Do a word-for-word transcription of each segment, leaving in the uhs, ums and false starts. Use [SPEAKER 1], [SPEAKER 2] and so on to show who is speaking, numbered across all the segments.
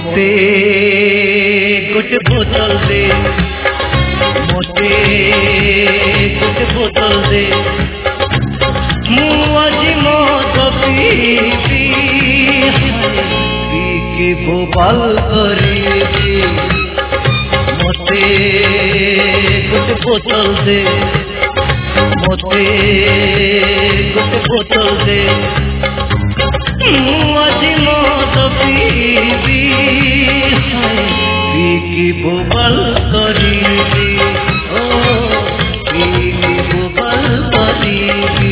[SPEAKER 1] मोते गोटे बोतल दे मोते गोटे बोतल दे मु आज मद पीबी पीके बोबाल करीबी मोते गोटे बोतल दे मोते गोटे बोतल दे मु आज मद पीबी पीके बोबाल करीबी ओ पीके बोबाल करीबी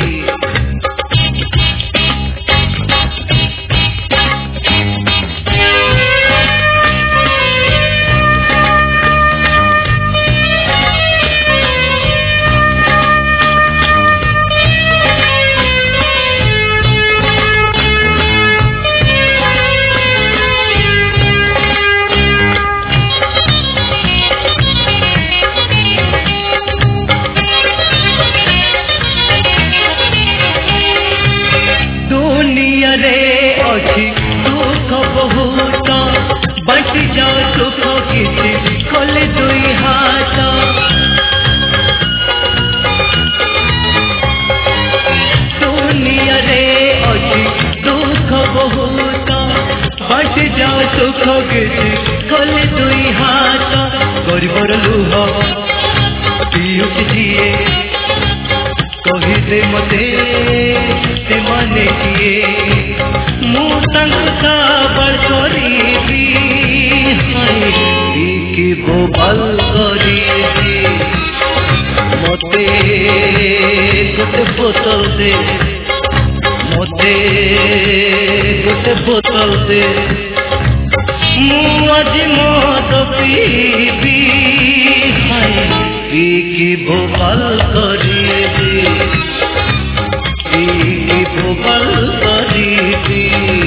[SPEAKER 1] दुख बहुत बट जाओ सुख किसी खोले दुई हाथ दुनिया रे अच्छी दुख बहुत बट जाओ सुख किसी खोले दुई हाथ गरीबर लुह पियुष दिए कही दे मते से माने किए मु साबर करीबी पीके बोबाल करीबी मोते गोटे बोतल दे मोते गोटे बोतल दे मु आज मद पीबी पीके बोबाल करीबी पीके बोबाल करीबी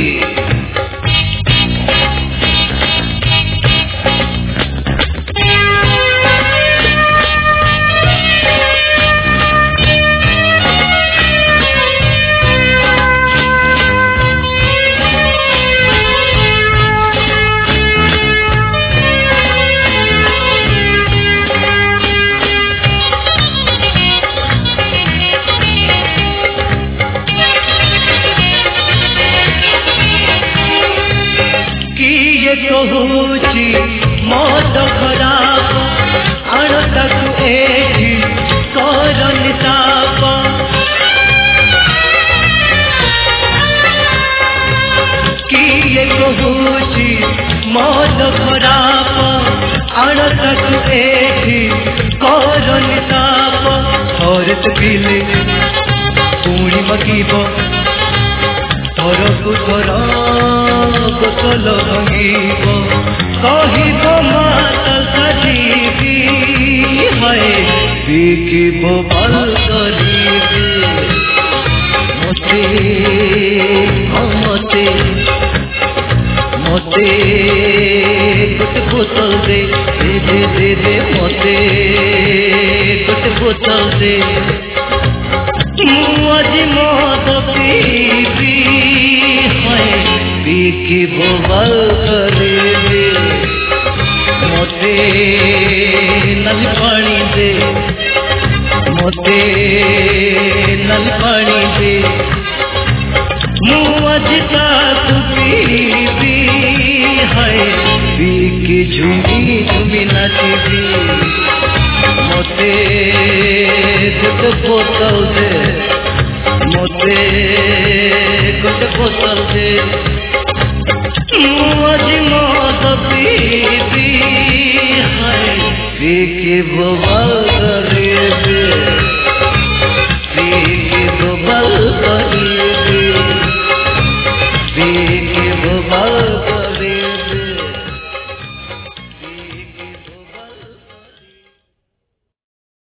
[SPEAKER 1] कहुची मद खराब आण ताकू एठी करनी ताप किए कहुची मद खराब आण ताकू एठी करनी ताप थोड़े तो पीले पुणी मकीब थरकू थर बोतल भांगिब कहिब मातल साजीबी हाय पीके बोबाल करीबी मोते मोते मोते गोटे बोतल दे दे दे दे मोते गोटे बोतल दे मु आज मद पीबी पीके बोबाल करीबी मोते नल पानी दे मोते नल पानी दे मु आज ताकू पीबी हाय पीके झूमी झूमी नाचीबी मोते गोटे बोतल दे मोते गोटे बोतल दे मु आज मद पीबी हाय पीके बोबाल